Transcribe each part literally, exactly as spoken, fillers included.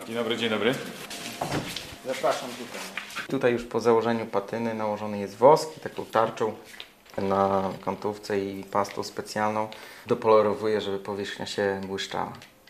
Dzień dobry, dzień dobry. Zapraszam tutaj. Tutaj już po założeniu patyny nałożony jest wosk i taką tarczą na kątówce i pastą specjalną dopolerowuję, żeby powierzchnia się błyszczała.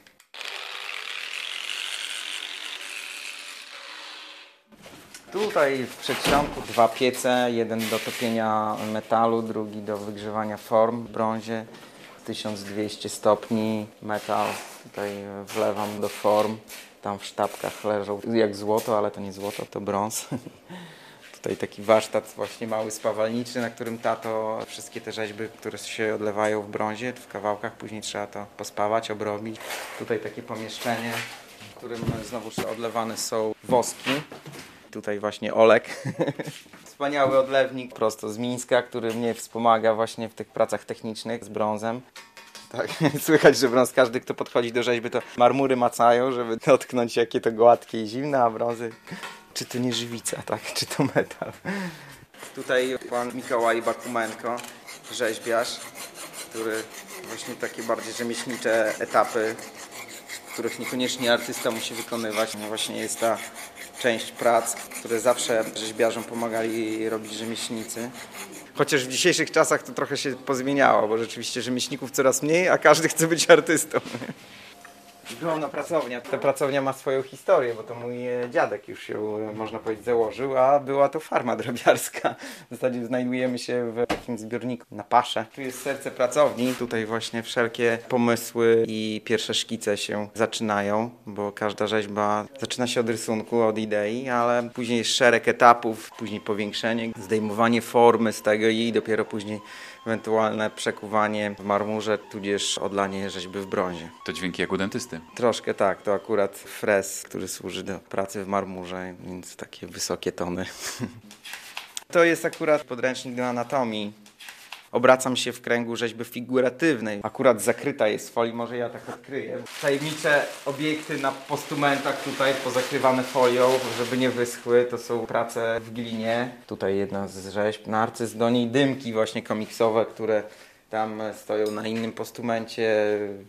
Tutaj w przedsionku dwa piece, jeden do topienia metalu, drugi do wygrzewania form w brązie. tysiąc dwieście stopni metal, tutaj wlewam do form. Tam w sztabkach leżą jak złoto, ale to nie złoto, to brąz. Tutaj taki warsztat właśnie mały spawalniczy, na którym tato wszystkie te rzeźby, które się odlewają w brązie, w kawałkach, później trzeba to pospawać, obrobić. Tutaj takie pomieszczenie, w którym znowu odlewane są woski. Tutaj właśnie Olek, wspaniały odlewnik prosto z Mińska, który mnie wspomaga właśnie w tych pracach technicznych z brązem. Tak, słychać, że brąz, każdy kto podchodzi do rzeźby, to marmury macają, żeby dotknąć jakie to gładkie i zimne, a brązy, czy to nie żywica, tak, czy to metal. Tutaj pan Mikołaj Bakumenko, rzeźbiarz, który właśnie takie bardziej rzemieślnicze etapy, których niekoniecznie artysta musi wykonywać. No właśnie jest ta część prac, które zawsze rzeźbiarzom pomagali robić rzemieślnicy. Chociaż w dzisiejszych czasach to trochę się pozmieniało, bo rzeczywiście rzemieślników coraz mniej, a każdy chce być artystą. Ogromna pracownia. Ta pracownia ma swoją historię, bo to mój dziadek już ją, można powiedzieć, założył, a była to farma drobiarska. W zasadzie znajdujemy się w takim zbiorniku na paszę. Tu jest serce pracowni. Tutaj właśnie wszelkie pomysły i pierwsze szkice się zaczynają, bo każda rzeźba zaczyna się od rysunku, od idei, ale później jest szereg etapów, później powiększenie, zdejmowanie formy z tego i dopiero później ewentualne przekuwanie w marmurze, tudzież odlanie rzeźby w brązie. To dźwięki jak u dentysty. Troszkę tak, to akurat frez, który służy do pracy w marmurze, więc takie wysokie tony. To jest akurat podręcznik do anatomii. Obracam się w kręgu rzeźby figuratywnej. Akurat zakryta jest w folii, może ja tak odkryję. Tajemnicze obiekty na postumentach tutaj pozakrywane folią, żeby nie wyschły. To są prace w glinie. Tutaj jedna z rzeźb. Narcyz, do niej dymki właśnie komiksowe, które tam stoją na innym postumencie.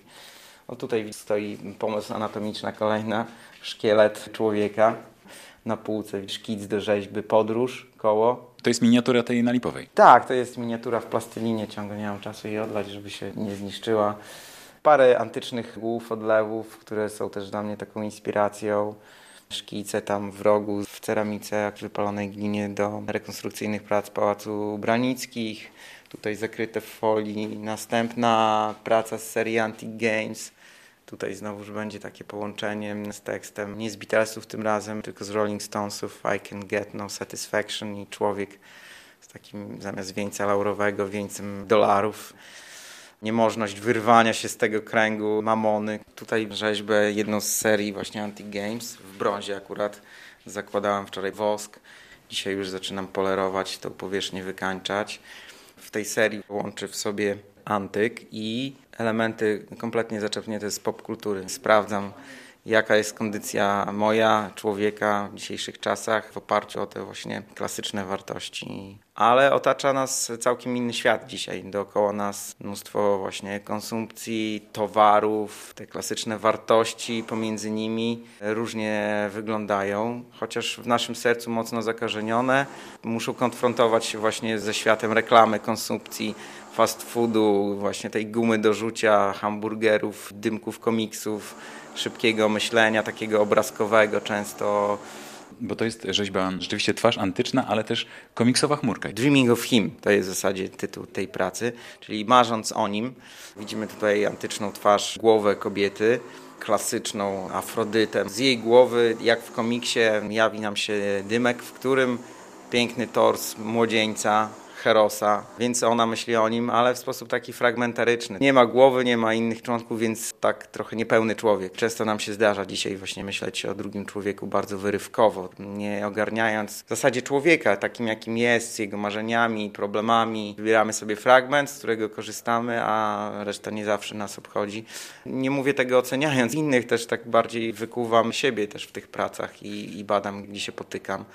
O, tutaj stoi pomoc anatomiczna kolejna. Szkielet człowieka. Na półce szkic do rzeźby podróż, koło. To jest miniatura tej nalipowej. Tak, to jest miniatura w plastilinie, ciągle nie mam czasu jej odlać, żeby się nie zniszczyła. Parę antycznych głów, odlewów, które są też dla mnie taką inspiracją. Szkice tam w rogu w ceramice, w wypalonej glinie do rekonstrukcyjnych prac Pałacu Branickich. Tutaj zakryte w folii. Następna praca z serii Antique Games. Tutaj znowuż będzie takie połączenie z tekstem nie z Beatlesów tym razem, tylko z Rolling Stonesów I Can Get No Satisfaction i człowiek z takim zamiast wieńca laurowego wieńcem dolarów. Niemożność wyrwania się z tego kręgu mamony. Tutaj rzeźbę jedną z serii właśnie Antique Games w brązie akurat zakładałem wczoraj wosk. Dzisiaj już zaczynam polerować, tą powierzchnię wykańczać. W tej serii łączy w sobie antyk i elementy kompletnie zaczerpnięte z popkultury. Sprawdzam, jaka jest kondycja moja, człowieka w dzisiejszych czasach w oparciu o te właśnie klasyczne wartości. Ale otacza nas całkiem inny świat dzisiaj. Dookoła nas mnóstwo właśnie konsumpcji, towarów, te klasyczne wartości pomiędzy nimi różnie wyglądają, chociaż w naszym sercu mocno zakażenione. Muszą konfrontować się właśnie ze światem reklamy, konsumpcji, fast foodu, właśnie tej gumy do rzucia, hamburgerów, dymków komiksów, szybkiego myślenia, takiego obrazkowego często. Bo to jest rzeźba rzeczywiście twarz antyczna, ale też komiksowa chmurka. Dreaming of Him to jest w zasadzie tytuł tej pracy, czyli marząc o nim. Widzimy tutaj antyczną twarz, głowę kobiety, klasyczną Afrodytę. Z jej głowy, jak w komiksie, jawi nam się dymek, w którym piękny tors młodzieńca, Herosa, więc ona myśli o nim, ale w sposób taki fragmentaryczny. Nie ma głowy, nie ma innych członków, więc tak trochę niepełny człowiek. Często nam się zdarza dzisiaj właśnie myśleć o drugim człowieku bardzo wyrywkowo, nie ogarniając w zasadzie człowieka takim, jakim jest, z jego marzeniami, problemami. Wybieramy sobie fragment, z którego korzystamy, a reszta nie zawsze nas obchodzi. Nie mówię tego oceniając innych, też tak bardziej wykuwam siebie też w tych pracach i, i badam, gdzie się potykam.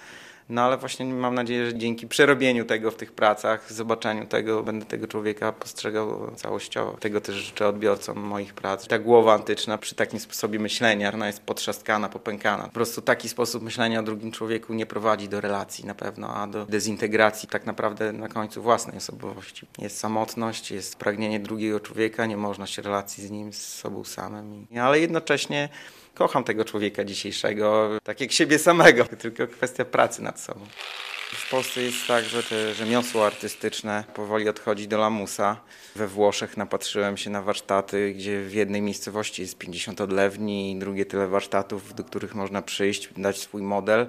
No ale właśnie mam nadzieję, że dzięki przerobieniu tego w tych pracach, zobaczeniu tego, będę tego człowieka postrzegał całościowo. Tego też życzę odbiorcom moich prac. Ta głowa antyczna przy takim sposobie myślenia, ona jest potrzaskana, popękana. Po prostu taki sposób myślenia o drugim człowieku nie prowadzi do relacji na pewno, a do dezintegracji tak naprawdę na końcu własnej osobowości. Jest samotność, jest pragnienie drugiego człowieka, nie można się relacji z nim, z sobą samym. Ale jednocześnie kocham tego człowieka dzisiejszego, tak jak siebie samego, tylko kwestia pracy nad sobą. W Polsce jest tak, że te rzemiosło artystyczne powoli odchodzi do lamusa. We Włoszech napatrzyłem się na warsztaty, gdzie w jednej miejscowości jest pięćdziesiąt odlewni i drugie tyle warsztatów, do których można przyjść, dać swój model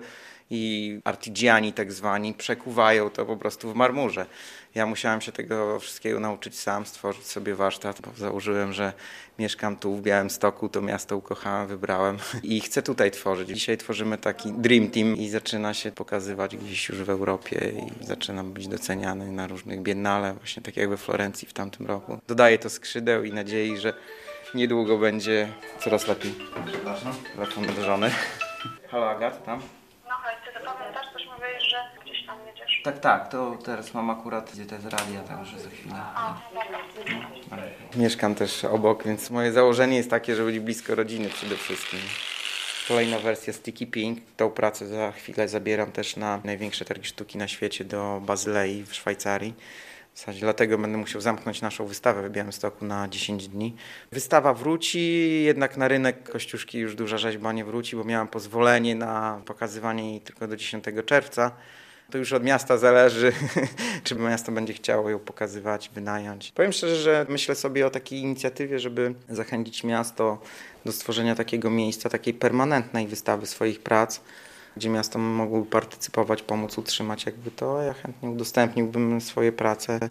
i artigiani tak zwani przekuwają to po prostu w marmurze. Ja musiałem się tego wszystkiego nauczyć sam, stworzyć sobie warsztat, bo założyłem, że mieszkam tu w Białymstoku, to miasto ukochałem, wybrałem i chcę tutaj tworzyć. Dzisiaj tworzymy taki Dream Team i zaczyna się pokazywać gdzieś już w Europie i zaczynam być doceniany na różnych biennale, właśnie tak jak we Florencji w tamtym roku. Dodaję to skrzydeł i nadziei, że niedługo będzie coraz lepiej. Przepraszam, telefon do żony. Halo Agat, tam? No chodź, ty to pamiętasz? Coś mówiłeś, że gdzieś tam jedziesz. Tak, tak, to teraz mam akurat idzie z radia, także za chwilę. A, no dobra. Mieszkam też obok, więc moje założenie jest takie, żeby być blisko rodziny przede wszystkim. Kolejna wersja Sticky Pink. Tą pracę za chwilę zabieram też na największe targi sztuki na świecie do Bazylei w Szwajcarii. W zasadzie dlatego będę musiał zamknąć naszą wystawę w Białymstoku na dziesięć dni. Wystawa wróci, jednak na rynek Kościuszki już duża rzeźba nie wróci, bo miałem pozwolenie na pokazywanie jej tylko do dziesiątego czerwca. To już od miasta zależy, czy miasto będzie chciało ją pokazywać, wynająć. Powiem szczerze, że myślę sobie o takiej inicjatywie, żeby zachęcić miasto do stworzenia takiego miejsca, takiej permanentnej wystawy swoich prac, gdzie miasto mogłoby partycypować, pomóc utrzymać jakby to. Ja chętnie udostępniłbym swoje prace